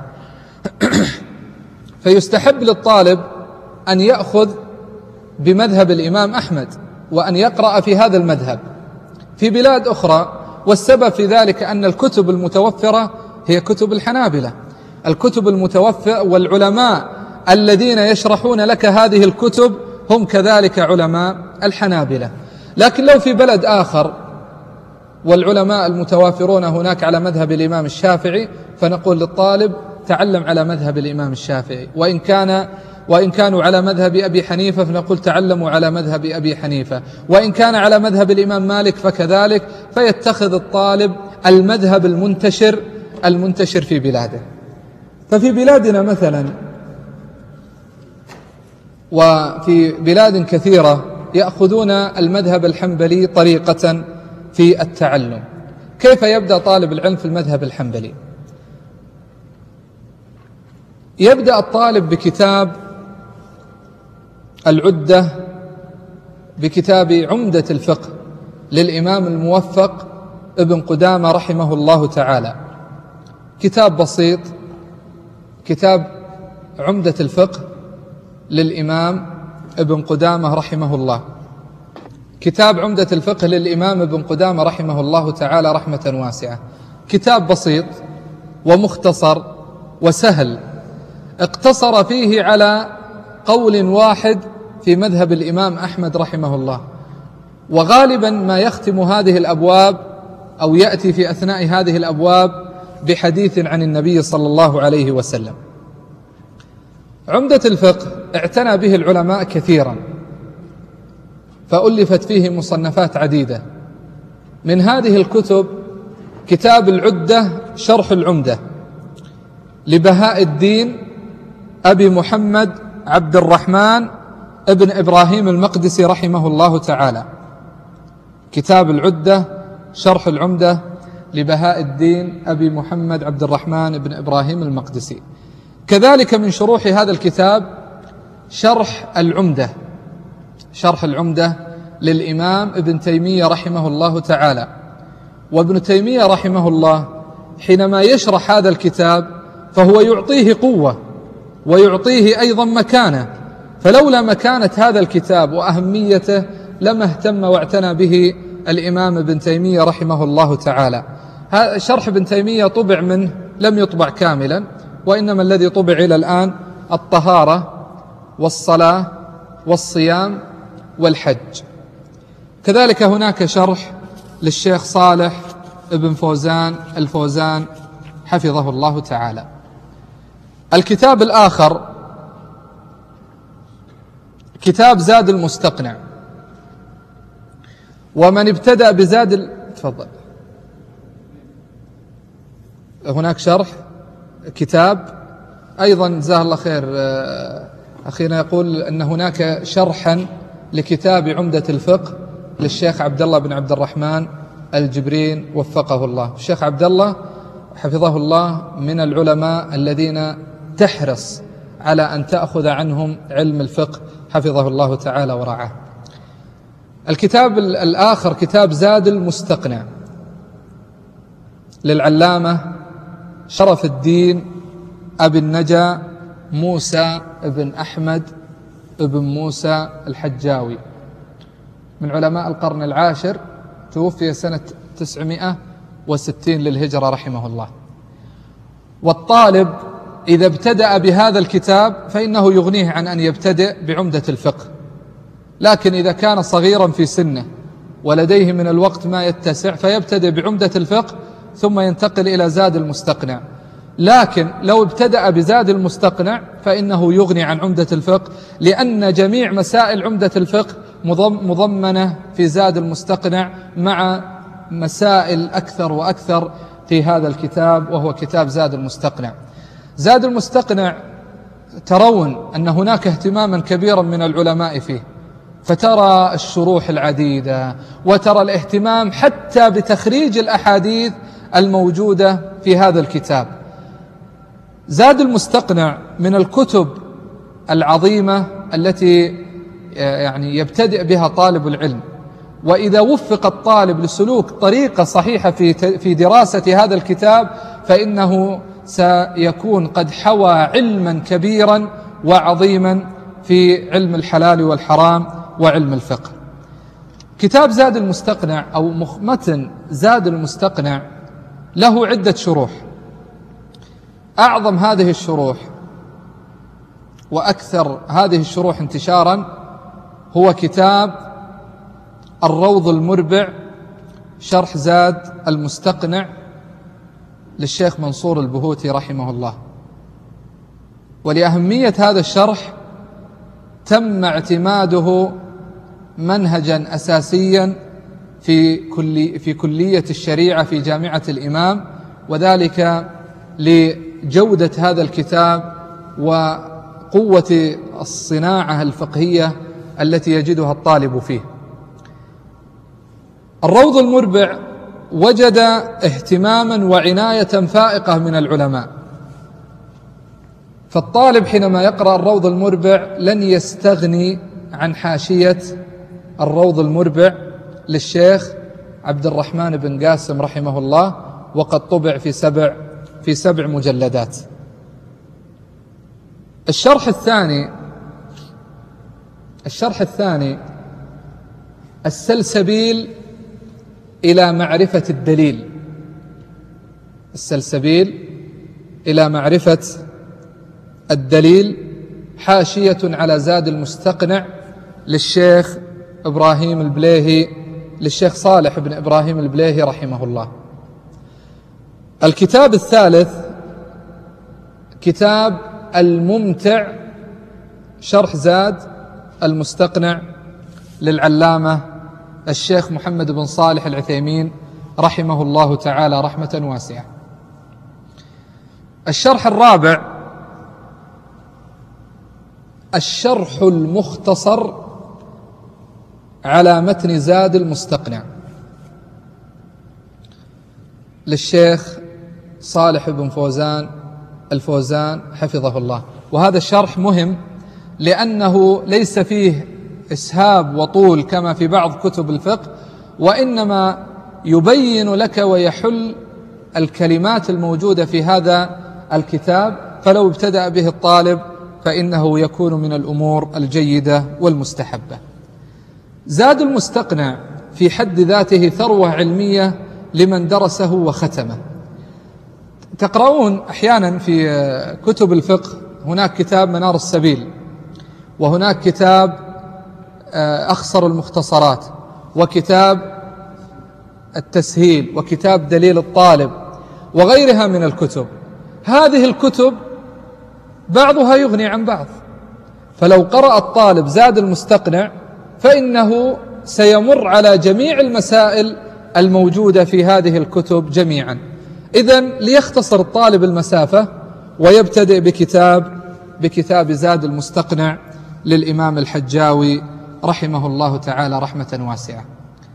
فيستحب للطالب أن يأخذ بمذهب الإمام أحمد وأن يقرأ في هذا المذهب في بلاد أخرى، والسبب في ذلك أن الكتب المتوفرة هي كتب الحنابلة، الكتب المتوفرة، والعلماء الذين يشرحون لك هذه الكتب هم كذلك علماء الحنابلة. لكن لو في بلد آخر والعلماء المتوافرون هناك على مذهب الإمام الشافعي، فنقول للطالب تعلم على مذهب الإمام الشافعي، وإن كان وإن كانوا على مذهب أبي حنيفة فنقول تعلموا على مذهب أبي حنيفة، وإن كان على مذهب الإمام مالك فكذلك، فيتخذ الطالب المذهب المنتشر المنتشر في بلاده. ففي بلادنا مثلا وفي بلاد كثيرة يأخذون المذهب الحنبلي طريقة في التعلم. كيف يبدأ طالب العلم في المذهب الحنبلي؟ يبدأ الطالب بكتاب العدة، بكتاب عمدة الفقه للإمام الموفق ابن قدامة رحمه الله تعالى. كتاب بسيط، كتاب عمدة الفقه للإمام ابن قدامة رحمه الله. كتاب عمدة الفقه للإمام ابن قدامة رحمه الله تعالى رحمة واسعة. كتاب بسيط ومختصر وسهل، اقتصر فيه على قول واحد في مذهب الإمام أحمد رحمه الله. وغالبا ما يختم هذه الأبواب أو يأتي في أثناء هذه الأبواب بحديث عن النبي صلى الله عليه وسلم. عمدة الفقه اعتنى به العلماء كثيرا، فألفت فيه مصنفات عديدة. من هذه الكتب كتاب العدة شرح العمدة لبهاء الدين أبي محمد عبد الرحمن ابن إبراهيم المقدسي رحمه الله تعالى. كتاب العدة شرح العمدة لبهاء الدين أبي محمد عبد الرحمن ابن إبراهيم المقدسي. كذلك من شروح هذا الكتاب شرح العمدة، شرح العمدة للإمام ابن تيمية رحمه الله تعالى. وابن تيمية رحمه الله حينما يشرح هذا الكتاب فهو يعطيه قوة ويعطيه أيضا مكانة، فلولا مكانة هذا الكتاب وأهميته لما اهتم واعتنى به الإمام ابن تيمية رحمه الله تعالى. شرح ابن تيمية طبع منه لم يطبع كاملا، وإنما الذي طبع إلى الآن الطهارة والصلاة والصيام والحج. كذلك هناك شرح للشيخ صالح ابن فوزان الفوزان حفظه الله تعالى. الكتاب الآخر كتاب زاد المستقنع. ومن ابتدأ بزاد ال... تفضل. هناك شرح كتاب أيضا جزاه الله خير، أخينا يقول أن هناك شرحا لكتاب عمدة الفقه للشيخ عبد الله بن عبد الرحمن الجبرين وفقه الله. الشيخ عبد الله حفظه الله من العلماء الذين تحرص على أن تأخذ عنهم علم الفقه حفظه الله تعالى ورعاه. الكتاب الآخر كتاب زاد المستقنع للعلامة شرف الدين أبي النجا موسى ابن أحمد ابن موسى الحجاوي، من علماء القرن العاشر، توفي سنة تسعمائة وستين للهجرة رحمه الله. والطالب إذا ابتدأ بهذا الكتاب فإنه يغنيه عن أن يبتدئ بعمدة الفقه، لكن إذا كان صغيرا في سنه ولديه من الوقت ما يتسع فيبتدئ بعمدة الفقه ثم ينتقل إلى زاد المستقنع. لكن لو ابتدأ بزاد المستقنع فإنه يغني عن عمدة الفقه، لأن جميع مسائل عمدة الفقه مضمنة في زاد المستقنع مع مسائل أكثر وأكثر في هذا الكتاب، وهو كتاب زاد المستقنع. زاد المستقنع ترون أن هناك اهتماما كبيرا من العلماء فيه، فترى الشروح العديدة وترى الاهتمام حتى بتخريج الأحاديث الموجودة في هذا الكتاب. زاد المستقنع من الكتب العظيمة التي يعني يبتدئ بها طالب العلم، وإذا وفق الطالب لسلوك طريقة صحيحة في في دراسة هذا الكتاب فإنه سيكون قد حوى علما كبيرا وعظيما في علم الحلال والحرام وعلم الفقه. كتاب زاد المستقنع أو متن زاد المستقنع له عدة شروح. أعظم هذه الشروح وأكثر هذه الشروح انتشارا هو كتاب الروض المربع شرح زاد المستقنع للشيخ منصور البهوتي رحمه الله. ولأهمية هذا الشرح تم اعتماده منهجا أساسيا في كلي في كلية الشريعة في جامعة الإمام، وذلك لجودة هذا الكتاب وقوة الصناعة الفقهية التي يجدها الطالب فيه. الروض المربع وجد اهتماما وعناية فائقة من العلماء، فالطالب حينما يقرأ الروض المربع لن يستغني عن حاشية الروض المربع للشيخ عبد الرحمن بن قاسم رحمه الله، وقد طبع في سبع في سبع مجلدات. الشرح الثاني الشرح الثاني السلسبيل إلى معرفة الدليل السلسبيل إلى معرفة الدليل حاشية على زاد المستقنع للشيخ إبراهيم البليهي للشيخ صالح بن إبراهيم البليهي رحمه الله. الكتاب الثالث كتاب الممتع شرح زاد المستقنع للعلامة الشيخ محمد بن صالح العثيمين رحمه الله تعالى رحمة واسعة. الشرح الرابع الشرح المختصر على متن زاد المستقنع للشيخ صالح بن فوزان الفوزان حفظه الله. وهذا الشرح مهم لأنه ليس فيه إسهاب وطول كما في بعض كتب الفقه، وإنما يبين لك ويحل الكلمات الموجودة في هذا الكتاب، فلو ابتدأ به الطالب فإنه يكون من الأمور الجيدة والمستحبة. زاد المستقنع في حد ذاته ثروة علمية لمن درسه وختمه. تقرؤون أحيانا في كتب الفقه هناك كتاب منار السبيل، وهناك كتاب أخصر المختصرات، وكتاب التسهيل، وكتاب دليل الطالب، وغيرها من الكتب. هذه الكتب بعضها يغني عن بعض، فلو قرأ الطالب زاد المستقنع فإنه سيمر على جميع المسائل الموجودة في هذه الكتب جميعا. إذن ليختصر الطالب المسافة ويبتدئ بكتاب بكتاب زاد المستقنع للإمام الحجاوي رحمه الله تعالى رحمة واسعة.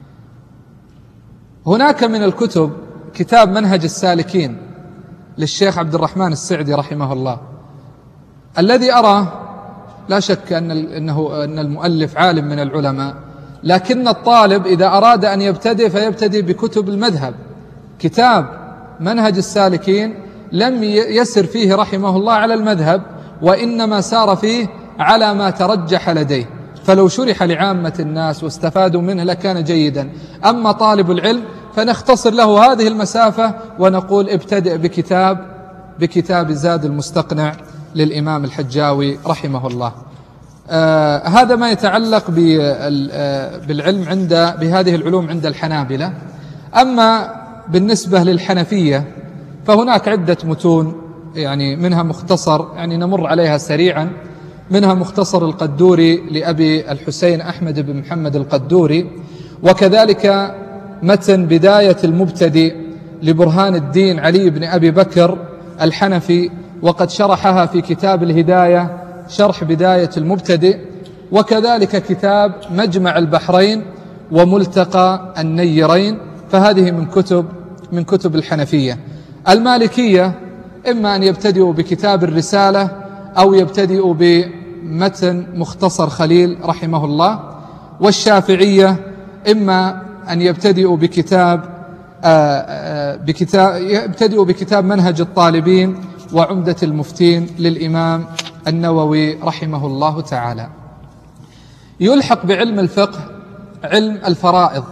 هناك من الكتب كتاب منهج السالكين للشيخ عبد الرحمن السعدي رحمه الله، الذي أرى لا شك أن إنه أن المؤلف عالم من العلماء، لكن الطالب إذا أراد أن يبتدئ فيبتدئ بكتب المذهب. كتاب منهج السالكين لم يسر فيه رحمه الله على المذهب، وإنما سار فيه على ما ترجح لديه، فلو شرح لعامة الناس واستفادوا منه لكان جيدا. أما طالب العلم فنختصر له هذه المسافة ونقول ابتدئ بكتاب بكتاب زاد المستقنع للإمام الحجاوي رحمه الله. آه هذا ما يتعلق بالعلم عند بهذه العلوم عند الحنابلة. أما بالنسبة للحنفية فهناك عدة متون، يعني منها مختصر يعني نمر عليها سريعا، منها مختصر القدوري لأبي الحسين أحمد بن محمد القدوري، وكذلك متن بداية المبتدئ لبرهان الدين علي بن أبي بكر الحنفي، وقد شرحها في كتاب الهداية شرح بداية المبتدئ، وكذلك كتاب مجمع البحرين وملتقى النيرين، فهذه من كتب من كتب الحنفية. المالكية إما أن يبتدئوا بكتاب الرسالة أو يبتدئوا بمتن مختصر خليل رحمه الله، والشافعية إما أن يبتدئوا بكتاب بكتاب يبتدئ بكتاب منهج الطالبين وعمدة المفتين للإمام النووي رحمه الله تعالى. يلحق بعلم الفقه علم الفرائض،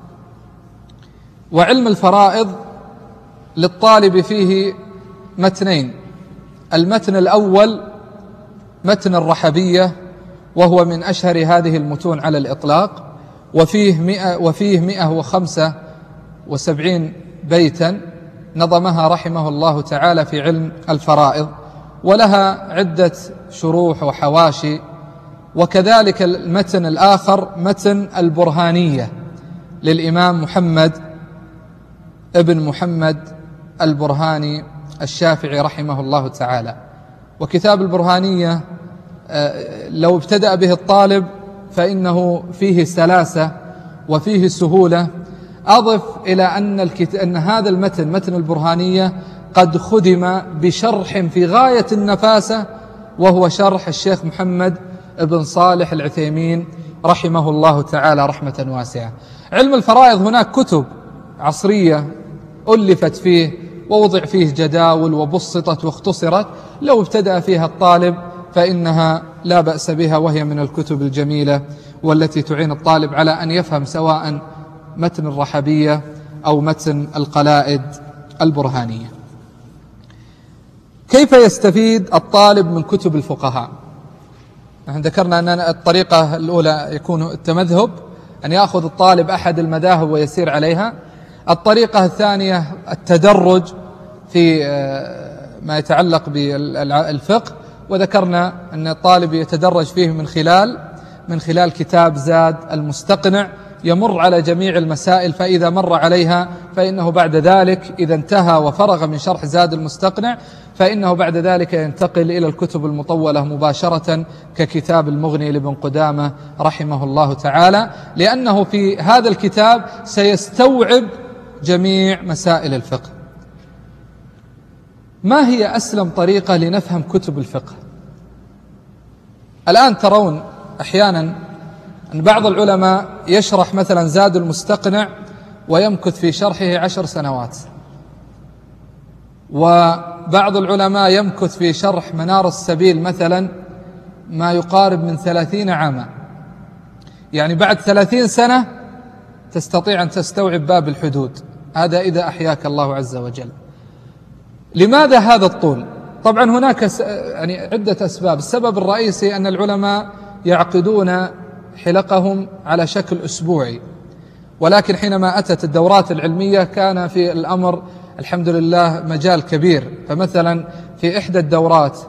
وعلم الفرائض للطالب فيه متنين. المتن الأول متن الرحبية، وهو من أشهر هذه المتون على الإطلاق، وفيه مئة, وفيه مئة وخمسة وسبعين بيتا نظمها رحمه الله تعالى في علم الفرائض، ولها عدة شروح وحواشي. وكذلك المتن الآخر متن البرهانية للإمام محمد ابن محمد البرهاني الشافعي رحمه الله تعالى. وكتاب البرهانية لو ابتدأ به الطالب فإنه فيه سلاسة وفيه سهولة. أضف إلى أن, الكت... أن هذا المتن متن البرهانية قد خدم بشرح في غاية النفاسة، وهو شرح الشيخ محمد بن صالح العثيمين رحمه الله تعالى رحمة واسعة. علم الفرائض هناك كتب عصرية ألفت فيه ووضع فيه جداول وبسطت واختصرت، لو ابتدأ فيها الطالب فإنها لا بأس بها، وهي من الكتب الجميلة والتي تعين الطالب على أن يفهم سواء متن الرحبية أو متن القلائد البرهانية. كيف يستفيد الطالب من كتب الفقهاء؟ نحن ذكرنا أن الطريقة الأولى يكون التمذهب، أن يأخذ الطالب أحد المذاهب ويسير عليها. الطريقة الثانية التدرج في ما يتعلق بالفقه، وذكرنا أن الطالب يتدرج فيه من خلال من خلال كتاب زاد المستقنع، يمر على جميع المسائل، فإذا مر عليها فإنه بعد ذلك إذا انتهى وفرغ من شرح زاد المستقنع فإنه بعد ذلك ينتقل إلى الكتب المطولة مباشرة ككتاب المغني لابن قدامة رحمه الله تعالى، لأنه في هذا الكتاب سيستوعب جميع مسائل الفقه. ما هي أسلم طريقة لنفهم كتب الفقه؟ الآن ترون أحيانا أن بعض العلماء يشرح مثلا زاد المستقنع ويمكث في شرحه عشر سنوات، وبعض العلماء يمكث في شرح منار السبيل مثلا ما يقارب من ثلاثين عاما، يعني بعد ثلاثين سنة تستطيع أن تستوعب باب الحدود، هذا إذا أحياك الله عز وجل. لماذا هذا الطول؟ طبعا هناك يعني عدة أسباب. السبب الرئيسي أن العلماء يعقدون حلقهم على شكل أسبوعي، ولكن حينما أتت الدورات العلمية كان في الأمر الحمد لله مجال كبير. فمثلا في إحدى الدورات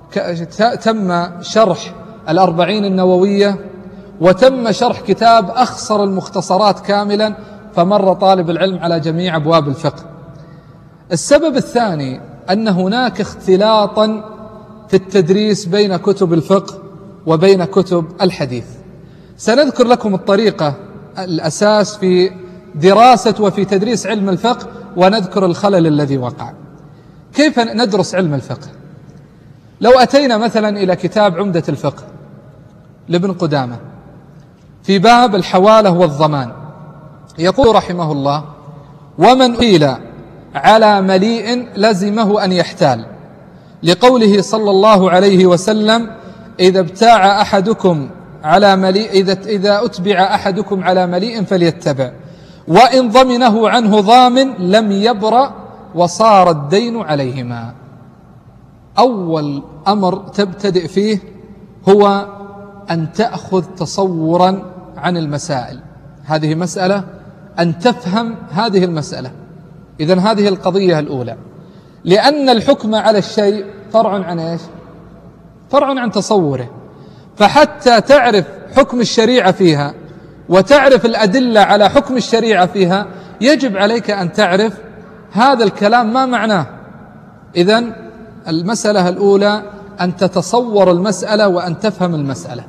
تم شرح الأربعين النووية، وتم شرح كتاب أخصر المختصرات كاملا، فمر طالب العلم على جميع أبواب الفقه. السبب الثاني أن هناك اختلاطا في التدريس بين كتب الفقه وبين كتب الحديث. سنذكر لكم الطريقة الأساس في دراسة وفي تدريس علم الفقه، ونذكر الخلل الذي وقع. كيف ندرس علم الفقه؟ لو أتينا مثلا إلى كتاب عمدة الفقه لابن قدامة في باب الحوالة والضمان، يقول رحمه الله: ومن أحيل على مليء لزمه أن يحتال، لقوله صلى الله عليه وسلم: إذا ابتاع أحدكم على مليء إذا, إذا أتبع أحدكم على مليء فليتبع، وإن ضمنه عنه ضامن لم يبرأ وصار الدين عليهما. أول أمر تبتدئ فيه هو أن تأخذ تصورا عن المسائل. هذه مسألة، أن تفهم هذه المسألة. إذن هذه القضية الأولى، لأن الحكم على الشيء فرع عن إيش؟ فرع عن تصوره. فحتى تعرف حكم الشريعة فيها وتعرف الأدلة على حكم الشريعة فيها، يجب عليك أن تعرف هذا الكلام ما معناه. إذن المسألة الأولى أن تتصور المسألة وأن تفهم المسألة.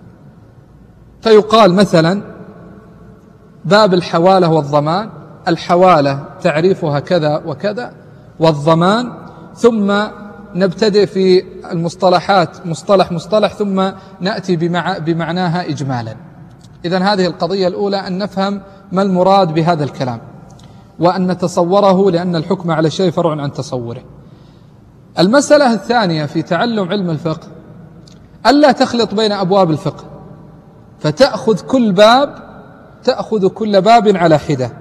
فيقال مثلا باب الحوالة والضمان، الحوالة تعريفها كذا وكذا، والضمان، ثم نبتدئ في المصطلحات مصطلح مصطلح، ثم نأتي بمع بمعناها إجمالا. إذن هذه القضية الأولى، أن نفهم ما المراد بهذا الكلام. وأن نتصوره، لأن الحكم على الشيء فرع عن تصوره. المسألة الثانية في تعلم علم الفقه ألا تخلط بين أبواب الفقه، فتأخذ كل باب تأخذ كل باب على حدة.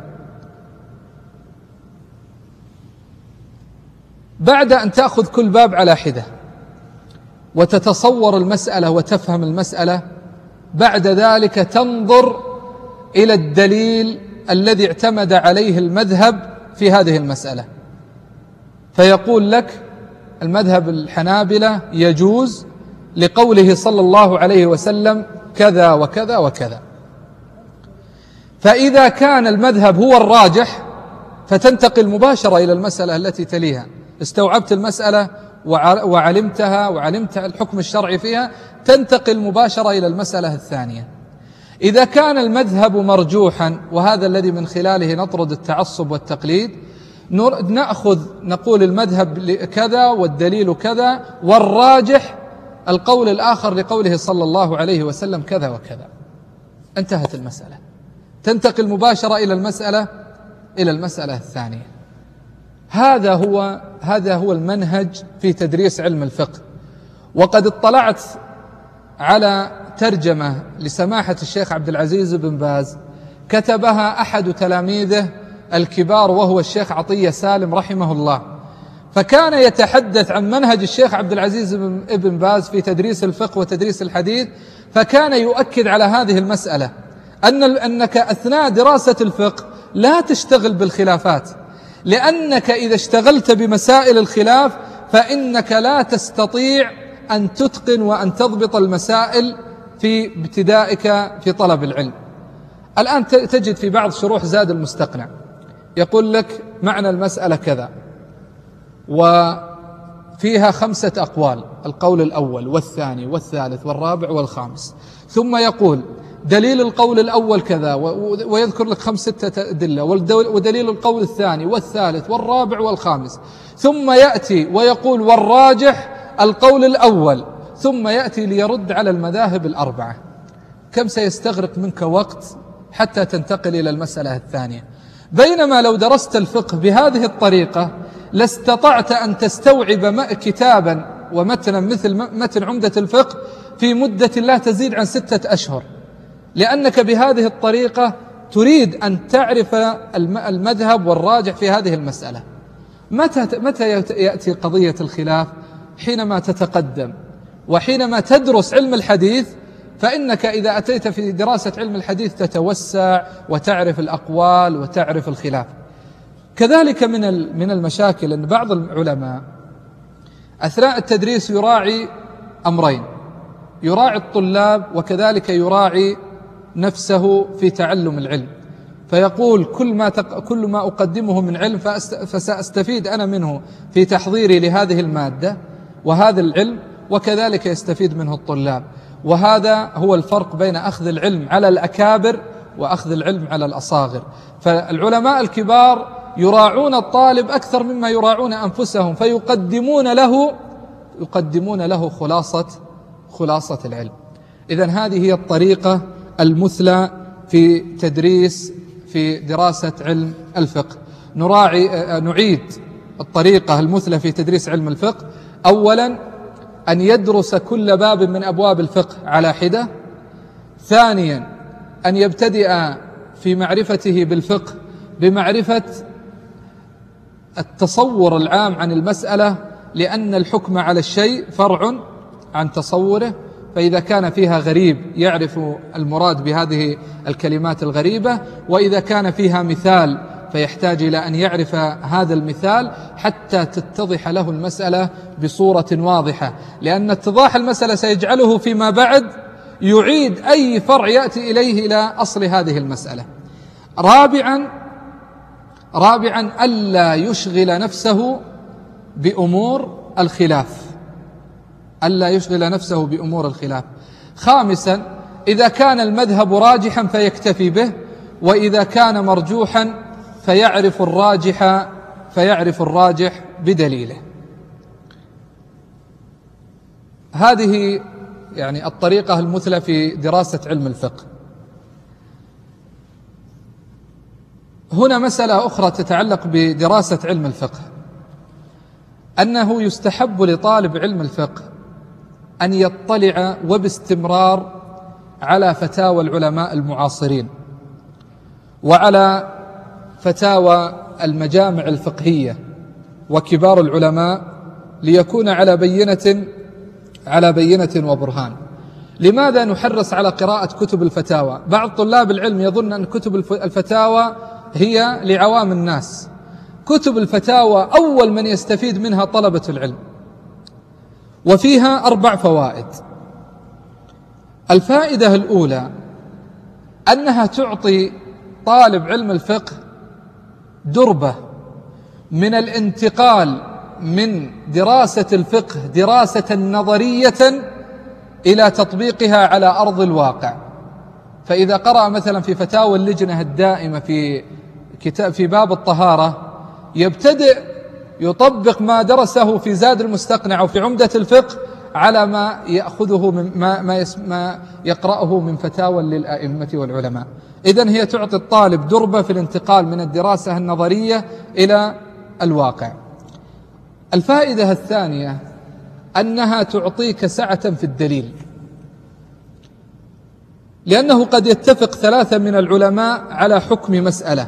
بعد أن تأخذ كل باب على حدة وتتصور المسألة وتفهم المسألة، بعد ذلك تنظر إلى الدليل الذي اعتمد عليه المذهب في هذه المسألة، فيقول لك المذهب الحنابلة يجوز لقوله صلى الله عليه وسلم كذا وكذا وكذا. فإذا كان المذهب هو الراجح فتنتقل مباشرة إلى المسألة التي تليها، استوعبت المسألة وعلمتها وعلمت الحكم الشرعي فيها، تنتقل مباشرة إلى المسألة الثانية. إذا كان المذهب مرجوحا، وهذا الذي من خلاله نطرد التعصب والتقليد، نأخذ نقول المذهب كذا والدليل كذا، والراجح القول الآخر لقوله صلى الله عليه وسلم كذا وكذا. انتهت المسألة، تنتقل مباشرة إلى المسألة إلى المسألة الثانية. هذا هو هذا هو المنهج في تدريس علم الفقه. وقد اطلعت على ترجمة لسماحة الشيخ عبد العزيز بن باز كتبها أحد تلاميذه الكبار وهو الشيخ عطية سالم رحمه الله، فكان يتحدث عن منهج الشيخ عبد العزيز بن باز في تدريس الفقه وتدريس الحديث، فكان يؤكد على هذه المسألة أن أنك أثناء دراسة الفقه لا تشتغل بالخلافات، لأنك إذا اشتغلت بمسائل الخلاف فإنك لا تستطيع أن تتقن وأن تضبط المسائل في ابتدائك في طلب العلم. الآن تجد في بعض شروح زاد المستقنع يقول لك معنى المسألة كذا، وفيها خمسة أقوال، القول الأول والثاني والثالث والرابع والخامس، ثم يقول دليل القول الأول كذا، ويذكر لك خمس ستة أدلة، ودليل القول الثاني والثالث والرابع والخامس، ثم يأتي ويقول والراجح القول الأول، ثم يأتي ليرد على المذاهب الأربعة. كم سيستغرق منك وقت حتى تنتقل إلى المسألة الثانية؟ بينما لو درست الفقه بهذه الطريقة لاستطعت أن تستوعب كتابا ومتنا مثل متن عمدة الفقه في مدة لا تزيد عن ستة أشهر، لأنك بهذه الطريقة تريد أن تعرف المذهب والراجح في هذه المسألة. متى متى يأتي قضية الخلاف؟ حينما تتقدم، وحينما تدرس علم الحديث، فإنك إذا أتيت في دراسة علم الحديث تتوسع وتعرف الأقوال وتعرف الخلاف. كذلك من من المشاكل أن بعض العلماء أثناء التدريس يراعي أمرين: يراعي الطلاب وكذلك يراعي نفسه في تعلم العلم، فيقول كل ما تق... كل ما أقدمه من علم فأست... فسأستفيد أنا منه في تحضيري لهذه المادة وهذا العلم، وكذلك يستفيد منه الطلاب. وهذا هو الفرق بين أخذ العلم على الأكابر وأخذ العلم على الأصاغر. فالعلماء الكبار يراعون الطالب أكثر مما يراعون أنفسهم، فيقدمون له يقدمون له خلاصة خلاصة العلم. إذن هذه هي الطريقة المثلى في تدريس في دراسة علم الفقه. نراعي نعيد الطريقة المثلى في تدريس علم الفقه: أولا أن يدرس كل باب من أبواب الفقه على حدة. ثانيا أن يبتدئ في معرفته بالفقه بمعرفة التصور العام عن المسألة، لأن الحكم على الشيء فرع عن تصوره، فإذا كان فيها غريب يعرف المراد بهذه الكلمات الغريبة، وإذا كان فيها مثال فيحتاج إلى أن يعرف هذا المثال حتى تتضح له المسألة بصورة واضحة، لأن اتضاح المسألة سيجعله فيما بعد يعيد أي فرع يأتي إليه إلى أصل هذه المسألة. رابعا رابعا ألا يشغل نفسه بأمور الخلاف ألا يشغل نفسه بأمور الخلاف. خامسا إذا كان المذهب راجحا فيكتفي به، وإذا كان مرجوحا فيعرف الراجح فيعرف الراجح بدليله. هذه يعني الطريقة المثلى في دراسة علم الفقه. هنا مسألة أخرى تتعلق بدراسة علم الفقه، أنه يستحب لطالب علم الفقه أن يطلع وباستمرار على فتاوى العلماء المعاصرين وعلى فتاوى المجامع الفقهية وكبار العلماء ليكون على بينة على بينة وبرهان. لماذا نحرص على قراءة كتب الفتاوى؟ بعض طلاب العلم يظن أن كتب الفتاوى هي لعوام الناس. كتب الفتاوى أول من يستفيد منها طلبة العلم، وفيها أربع فوائد. الفائدة الأولى أنها تعطي طالب علم الفقه دربة من الانتقال من دراسة الفقه دراسة نظرية إلى تطبيقها على أرض الواقع. فإذا قرأ مثلا في فتاوى اللجنة الدائمة في كتاب في باب الطهارة، يبتدئ يطبق ما درسه في زاد المستقنع وفي عمدة الفقه على ما يأخذه من ما, ما, ما يقرأه من فتاوى للأئمة والعلماء. إذن هي تعطي الطالب دربة في الانتقال من الدراسة النظرية إلى الواقع. الفائدة الثانية أنها تعطيك سعة في الدليل، لأنه قد يتفق ثلاثة من العلماء على حكم مسألة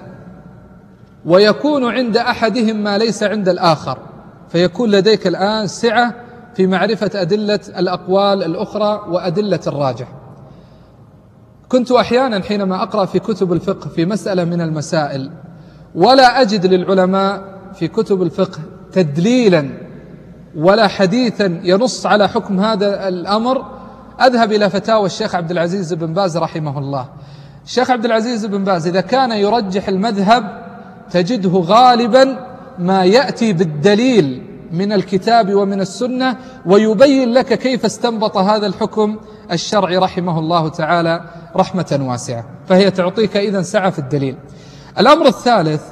ويكون عند أحدهم ما ليس عند الآخر، فيكون لديك الآن سعة في معرفة أدلة الأقوال الأخرى وأدلة الراجح. كنت أحيانا حينما أقرأ في كتب الفقه في مسألة من المسائل ولا أجد للعلماء في كتب الفقه تدليلا ولا حديثا ينص على حكم هذا الأمر، أذهب إلى فتاوى الشيخ عبد العزيز بن باز رحمه الله. الشيخ عبد العزيز بن باز إذا كان يرجح المذهب تجده غالبا ما يأتي بالدليل من الكتاب ومن السنة ويبين لك كيف استنبط هذا الحكم الشرعي رحمه الله تعالى رحمة واسعة، فهي تعطيك إذن سعة في الدليل. الأمر الثالث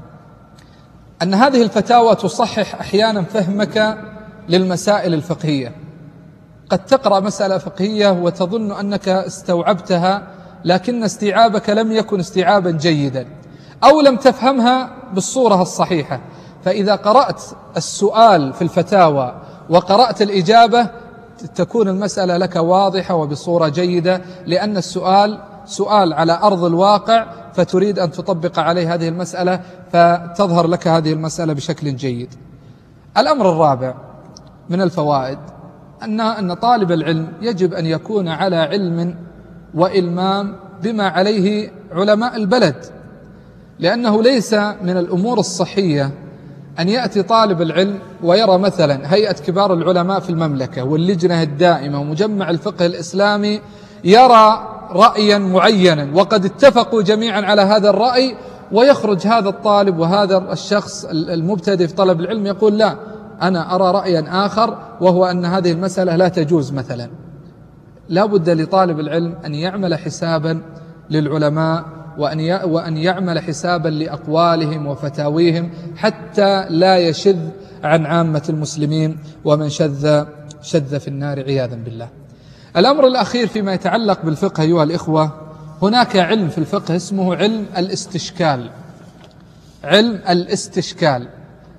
أن هذه الفتاوى تصحح أحيانا فهمك للمسائل الفقهية. قد تقرأ مسألة فقهية وتظن أنك استوعبتها، لكن استيعابك لم يكن استيعابا جيدا أو لم تفهمها بالصورة الصحيحة، فإذا قرأت السؤال في الفتاوى وقرأت الإجابة تكون المسألة لك واضحة وبصورة جيدة، لأن السؤال سؤال على أرض الواقع فتريد أن تطبق عليه هذه المسألة فتظهر لك هذه المسألة بشكل جيد. الأمر الرابع من الفوائد أن أن طالب العلم يجب أن يكون على علم وإلمام بما عليه علماء البلد، لأنه ليس من الأمور الصحية أن يأتي طالب العلم ويرى مثلا هيئة كبار العلماء في المملكة واللجنة الدائمة ومجمع الفقه الإسلامي يرى رأيا معينا وقد اتفقوا جميعا على هذا الرأي، ويخرج هذا الطالب وهذا الشخص المبتدئ في طلب العلم يقول لا، أنا أرى رأيا آخر وهو أن هذه المسألة لا تجوز مثلا. لا بد لطالب العلم أن يعمل حسابا للعلماء وأن وأن يعمل حسابا لأقوالهم وفتاويهم حتى لا يشذ عن عامة المسلمين، ومن شذ شذ في النار عياذا بالله. الأمر الأخير فيما يتعلق بالفقه أيها الإخوة، هناك علم في الفقه اسمه علم الاستشكال. علم الاستشكال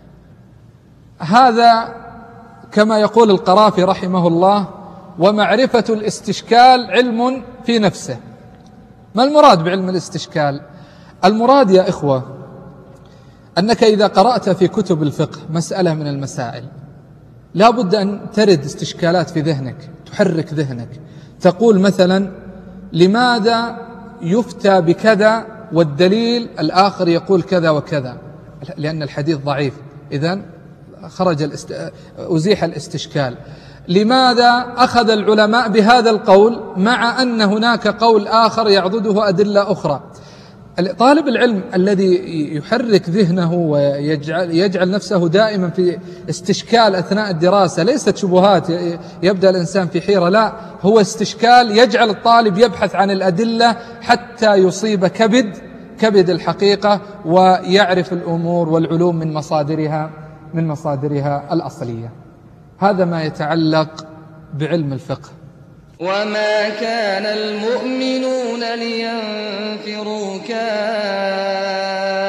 هذا كما يقول القرافي رحمه الله: ومعرفة الاستشكال علم في نفسه. ما المراد بعلم الاستشكال؟ المراد يا إخوة أنك إذا قرأت في كتب الفقه مسألة من المسائل لا بد أن ترد استشكالات في ذهنك تحرك ذهنك، تقول مثلا لماذا يفتى بكذا والدليل الآخر يقول كذا وكذا، لأن الحديث ضعيف، إذن خرج الاست... أزيح الاستشكال. لماذا أخذ العلماء بهذا القول مع أن هناك قول آخر يعضده أدلة أخرى؟ طالب العلم الذي يحرك ذهنه ويجعل يجعل نفسه دائما في استشكال أثناء الدراسة، ليست شبهات يبدأ الإنسان في حيرة، لا، هو استشكال يجعل الطالب يبحث عن الأدلة حتى يصيب كبد كبد الحقيقة ويعرف الأمور والعلوم من مصادرها من مصادرها الأصلية. هذا ما يتعلق بعلم الفقه. وما كان المؤمنون لينفروا كافة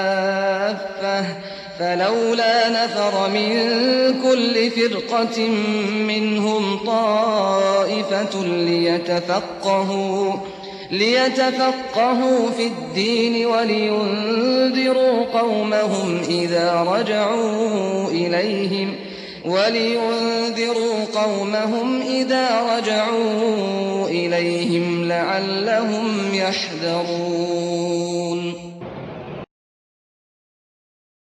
فلولا نفر من كل فرقة منهم طائفة ليتفقهوا ليتفقهوا في الدين ولينذروا قومهم إذا رجعوا إليهم ولينذروا قومهم إذا رجعوا إليهم لعلهم يحذرون.